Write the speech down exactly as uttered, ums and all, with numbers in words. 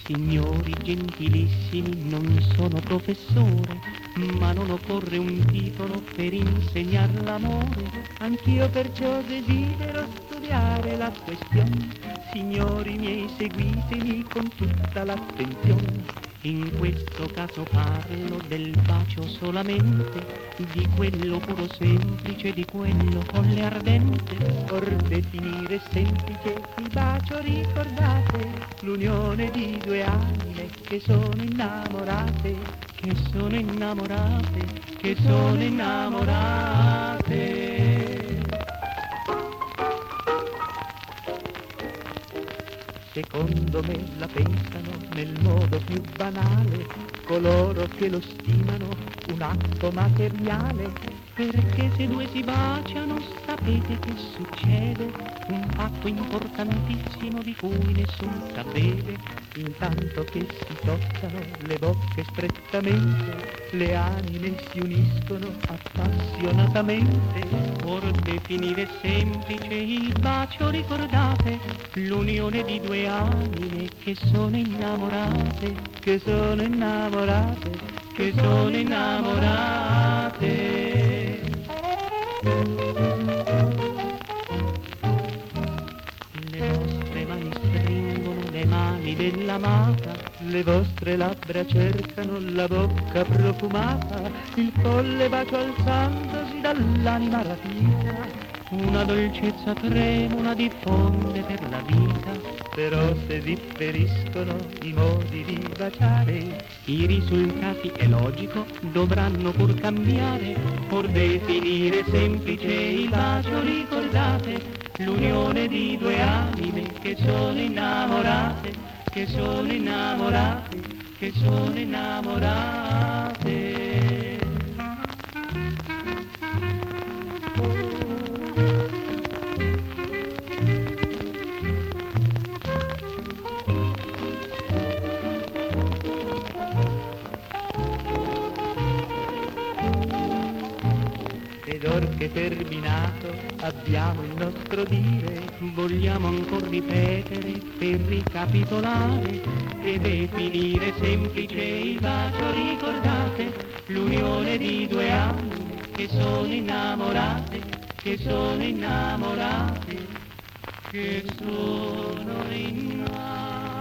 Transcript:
Signori gentilissimi, non sono professore, ma non occorre un titolo per insegnar l'amore. Anch'io perciò desidero studiare la questione. Signori miei, seguitemi con tutta l'attenzione. In questo caso parlo del bacio solamente, di quello puro semplice, di quello folle ardente. Or definire semplice il bacio, ricordate, l'unione di due anime che sono innamorate, che sono innamorate, che sono innamorate. Secondo me la pensano nel modo più banale coloro che lo stimano un atto materiale, perché se due si baciano sapete che succede, un fatto importantissimo di cui nessun sapere. Intanto che si toccano le bocche strettamente, le anime si uniscono appassionatamente. Or definire semplice il bacio, ricordate, l'unione di due anime che sono innamorate, che sono innamorate, che sono innamorate. Le vostre mani stringono le mani dell'amata, le vostre labbra cercano la bocca profumata, il folle bacio alzandosi dall'anima rapita, una dolcezza tremula diffonde per la vita. Però se differiscono i modi di baciare, i risultati, è logico, dovranno pur cambiare. Or definire semplice il bacio, ricordate, l'unione di due anime che sono innamorate, che sono innamorate, che sono innamorate. Ed or che terminato abbiamo il nostro dire, vogliamo ancor ripetere per ricapitolare e definire semplice il bacio, ricordate, l'unione di due anime che sono innamorate, che sono innamorate, che sono innamorate.